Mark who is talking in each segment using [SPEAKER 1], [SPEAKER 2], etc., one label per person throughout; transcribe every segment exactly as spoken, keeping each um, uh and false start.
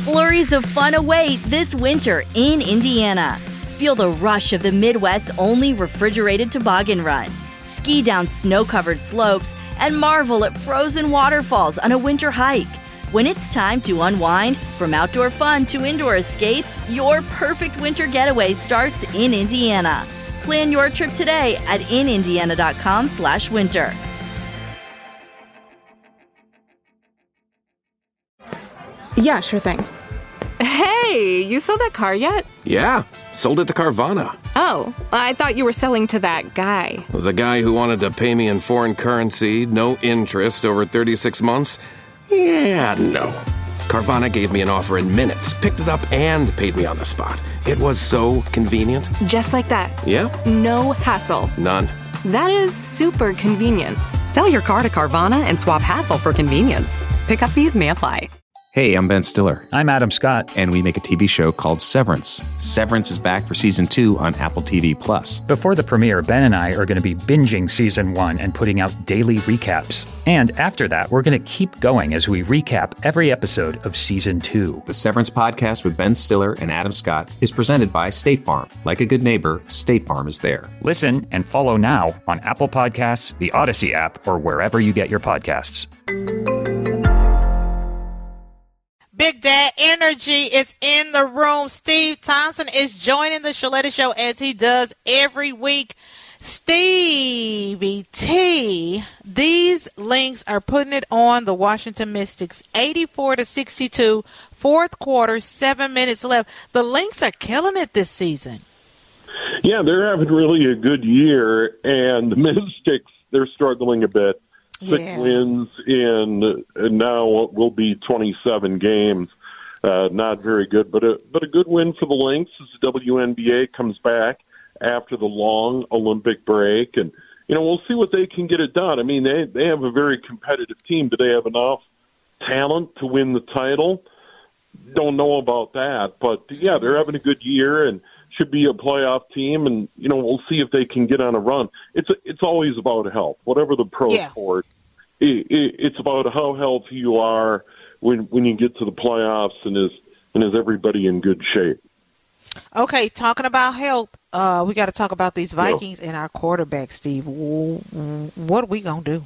[SPEAKER 1] Flurries of fun await this winter in Indiana. Feel the rush of the Midwest's only refrigerated toboggan run. Ski down snow-covered slopes and marvel at frozen waterfalls on a winter hike. When it's time to unwind, from outdoor fun to indoor escapes, your perfect winter getaway starts in Indiana. Plan your trip today at in indiana dot com slash winter.
[SPEAKER 2] Yeah, sure thing. Hey, you sold that car yet?
[SPEAKER 3] Yeah, sold it to Carvana.
[SPEAKER 2] Oh, I thought you were selling to that guy.
[SPEAKER 3] The guy who wanted to pay me in foreign currency, no interest, over thirty-six months? Yeah, no. Carvana gave me an offer in minutes, picked it up, and paid me on the spot. It was so convenient.
[SPEAKER 2] Just like that.
[SPEAKER 3] Yeah?
[SPEAKER 2] No hassle.
[SPEAKER 3] None.
[SPEAKER 2] That is super convenient.
[SPEAKER 4] Sell your car to Carvana and swap hassle for convenience. Pickup fees may apply.
[SPEAKER 5] Hey, I'm Ben Stiller.
[SPEAKER 6] I'm Adam Scott.
[SPEAKER 5] And we make a T V show called Severance. Severance is back for season two on Apple T V Plus.
[SPEAKER 6] Before the premiere, Ben and I are going to be binging season one and putting out daily recaps. And after that, we're going to keep going as we recap every episode of season two.
[SPEAKER 5] The Severance podcast with Ben Stiller and Adam Scott is presented by State Farm. Like a good neighbor, State Farm is there.
[SPEAKER 6] Listen and follow now on Apple Podcasts, the Odyssey app, or wherever you get your podcasts.
[SPEAKER 7] Big Dad Energy is in the room. Steve Thompson is joining the Shaletta Show as he does every week. Stevie T, these Lynx are putting it on the Washington Mystics, eighty-four to sixty-two, fourth quarter, seven minutes left. The Lynx are killing it this season.
[SPEAKER 8] Yeah, they're having really a good year, and the Mystics, they're struggling a bit. Six
[SPEAKER 7] yeah.
[SPEAKER 8] wins in and now will be twenty-seven games. Uh, not very good, but a but a good win for the Lynx as the W N B A comes back after the long Olympic break, and you know we'll see what they can get it done. I mean, they they have a very competitive team. Do they have enough talent to win the title? Don't know about that, but yeah, they're having a good year and should be a playoff team, and you know we'll see if they can get on a run. It's a, it's always about health, whatever the pro
[SPEAKER 7] yeah.
[SPEAKER 8] sport. It, it, it's about how healthy you are when when you get to the playoffs, and is and is everybody in good shape.
[SPEAKER 7] Okay, talking about health, uh, we got to talk about these Vikings yeah. and our quarterback, Steve. What are we gonna do?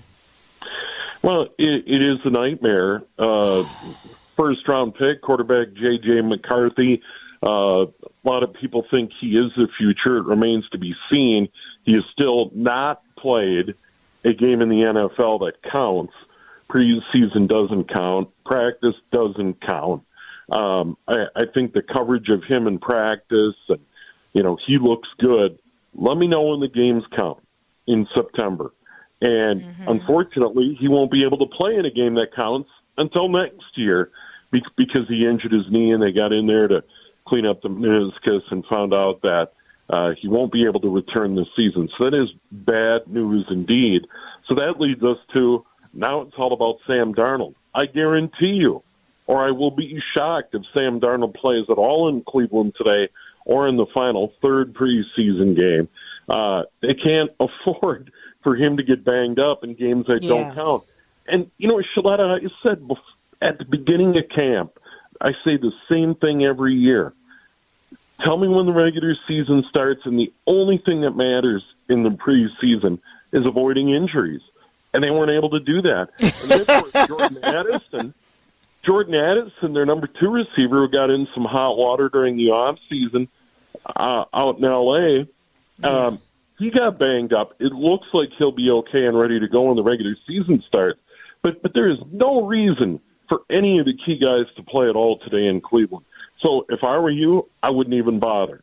[SPEAKER 8] Well, it, it is a nightmare. Uh, first round pick, quarterback J J McCarthy. Uh, a lot of people think he is the future. It remains to be seen. He has still not played a game in the N F L that counts. Preseason doesn't count. Practice doesn't count. Um, I, I think the coverage of him in practice, and you know, he looks good. Let me know when the games count in September. And mm-hmm. unfortunately, he won't be able to play in a game that counts until next year because he injured his knee, and they got in there to clean up the meniscus and found out that uh, he won't be able to return this season. So that is bad news indeed. So that leads us to now it's all about Sam Darnold. I guarantee you, or I will be shocked if Sam Darnold plays at all in Cleveland today or in the final third preseason game. Uh, they can't afford for him to get banged up in games that
[SPEAKER 7] yeah.
[SPEAKER 8] don't count. And, you know, Shaletta, I said before, at the beginning of camp, I say the same thing every year. Tell me when the regular season starts, and the only thing that matters in the preseason is avoiding injuries. And they weren't able to do that. And then Jordan Addison, Jordan Addison, their number two receiver, who got in some hot water during the offseason uh, out in L A, um, he got banged up. It looks like he'll be okay and ready to go when the regular season starts. But but there is no reason for any of the key guys to play at all today in Cleveland. So if I were you, I wouldn't even bother.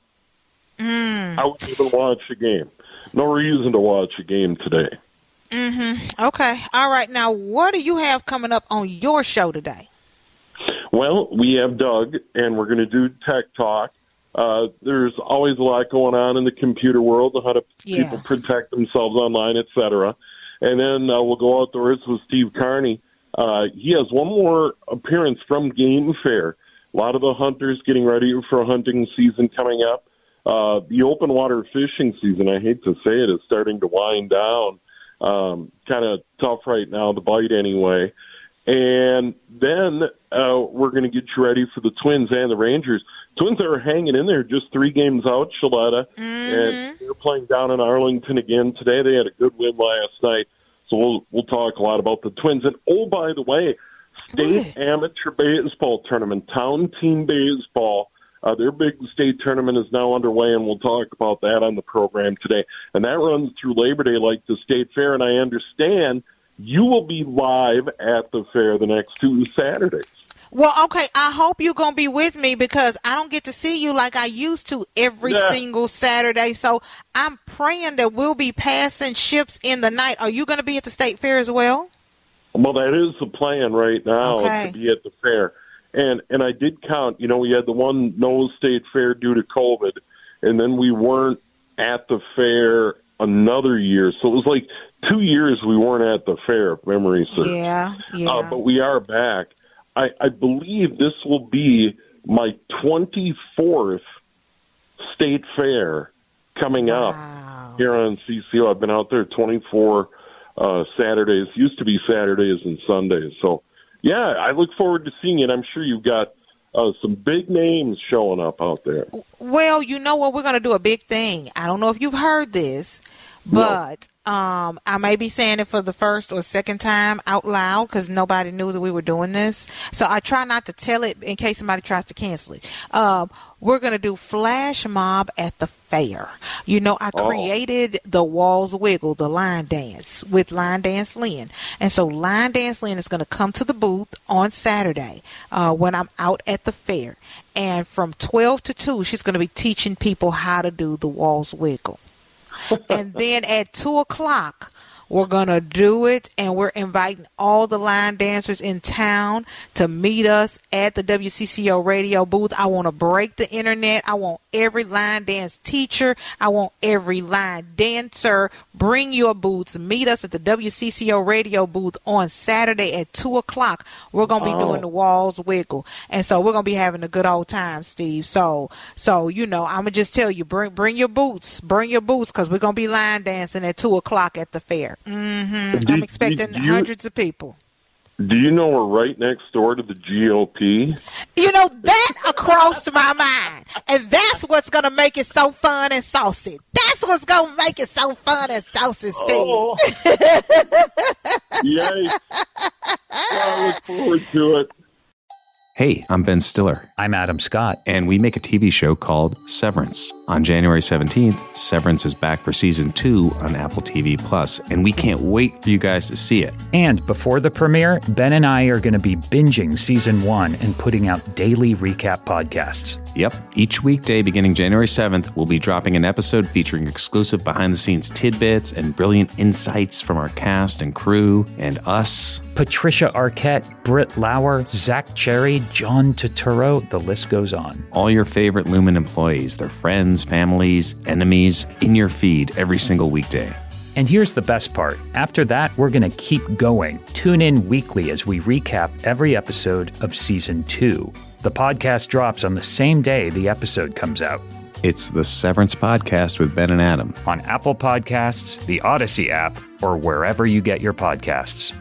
[SPEAKER 7] Mm.
[SPEAKER 8] I wouldn't even watch a game. No reason to watch a game today.
[SPEAKER 7] Mm-hmm. Okay. All right. Now, what do you have coming up on your show today?
[SPEAKER 8] Well, we have Doug, and we're going to do Tech Talk. Uh, there's always a lot going on in the computer world, how to
[SPEAKER 7] yeah.
[SPEAKER 8] people protect themselves online, et cetera. And then uh, we'll go outdoors with Steve Carney. Uh, he has one more appearance from Game Fair. A lot of the hunters getting ready for a hunting season coming up. Uh, the open water fishing season, I hate to say it, is starting to wind down. Um, kind of tough right now, the bite anyway. And then uh, we're going to get you ready for the Twins and the Rangers. Twins are hanging in there, just three games out, Shaletta, mm-hmm. and they're playing down in Arlington again today. They had a good win last night, so we'll we'll talk a lot about the Twins. And oh, by the way, state what? amateur baseball tournament, Town Team Baseball. Uh, their big state tournament is now underway, and we'll talk about that on the program today. And that runs through Labor Day like the state fair, and I understand you will be live at the fair the next two Saturdays.
[SPEAKER 7] Well, okay, I hope you're going to be with me because I don't get to see you like I used to every yeah. single Saturday. So I'm praying that we'll be passing ships in the night. Are you going to be at the state fair as well?
[SPEAKER 8] Well, that is the plan right now,
[SPEAKER 7] okay.
[SPEAKER 8] to be at the fair. And and I did count, you know, we had the one no state fair due to COVID, and then we weren't at the fair another year. So it was like two years we weren't at the fair, if memory serves.
[SPEAKER 7] Yeah, yeah.
[SPEAKER 8] Uh, but we are back. I, I believe this will be my twenty-fourth state fair coming
[SPEAKER 7] wow.
[SPEAKER 8] up here on C C O. I've been out there twenty-four uh, Saturdays. Used to be Saturdays and Sundays. So, yeah, I look forward to seeing it. I'm sure you've got uh, some big names showing up out there.
[SPEAKER 7] Well, you know what? We're going to do a big thing. I don't know if you've heard this, but no. um, I may be saying it for the first or second time out loud because nobody knew that we were doing this. So I try not to tell it in case somebody tries to cancel it. Um, we're going to do Flash Mob at the fair. You know, I created oh. the Walls Wiggle, the line dance with Line Dance Lynn. And so Line Dance Lynn is going to come to the booth on Saturday uh, when I'm out at the fair. And from twelve to two, she's going to be teaching people how to do the Walls Wiggle. And then at two o'clock, we're going to do it, and we're inviting all the line dancers in town to meet us at the W C C O radio booth. I want to break the internet. I want every line dance teacher. I want every line dancer. Bring your booths. Meet us at the W C C O radio booth on Saturday at two o'clock. We're going to be oh. doing the Walls Wiggle. And so we're going to be having a good old time, Steve. So, so you know, I'm going to just tell you, bring bring your boots. Bring your boots because we're going to be line dancing at two o'clock at the fair. Mm-hmm.
[SPEAKER 8] Do,
[SPEAKER 7] I'm expecting
[SPEAKER 8] do you,
[SPEAKER 7] hundreds of people.
[SPEAKER 8] Do you know we're right next door to the G O P?
[SPEAKER 7] You know, that crossed my mind. And that's what's going to make it so fun and saucy. That's what's going to make it so fun and saucy, Steve. Oh.
[SPEAKER 8] Yay. I look forward to it.
[SPEAKER 5] Hey, I'm Ben Stiller.
[SPEAKER 6] I'm Adam Scott.
[SPEAKER 5] And we make a T V show called Severance. On January seventeenth, Severance is back for season two on Apple T V Plus, and we can't wait for you guys to see it.
[SPEAKER 6] And before the premiere, Ben and I are going to be binging season one and putting out daily recap podcasts.
[SPEAKER 5] Yep. Each weekday beginning January seventh, we'll be dropping an episode featuring exclusive behind-the-scenes tidbits and brilliant insights from our cast and crew and us.
[SPEAKER 6] Patricia Arquette, Britt Lauer, Zach Cherry, John Turturro, the list goes on.
[SPEAKER 5] All your favorite Lumen employees, their friends, families, enemies, in your feed every single weekday.
[SPEAKER 6] And here's the best part. After that, we're going to keep going. Tune in weekly as we recap every episode of Season two. The podcast drops on the same day the episode comes out.
[SPEAKER 5] It's the Severance Podcast with Ben and Adam.
[SPEAKER 6] On Apple Podcasts, the Odyssey app, or wherever you get your podcasts.